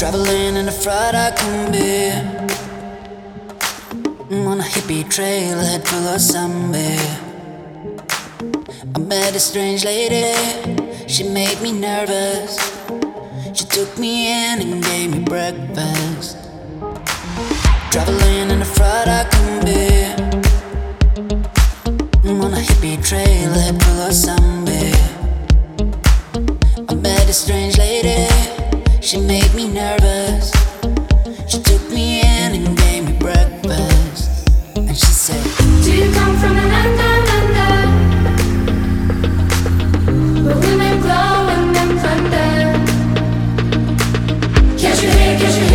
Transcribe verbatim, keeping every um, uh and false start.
Traveling in a Friday combi on a hippie trailhead full of zombie. I met a strange lady, she made me nervous. She took me in and gave me breakfast. Traveling in a Friday combi on a hippie trailhead full of zombie. I met a strange lady, she made me nervous. She took me in and gave me breakfast. And she said, do you come from the land down under, where women glow and men plunder? Can't you hear, can't you hear?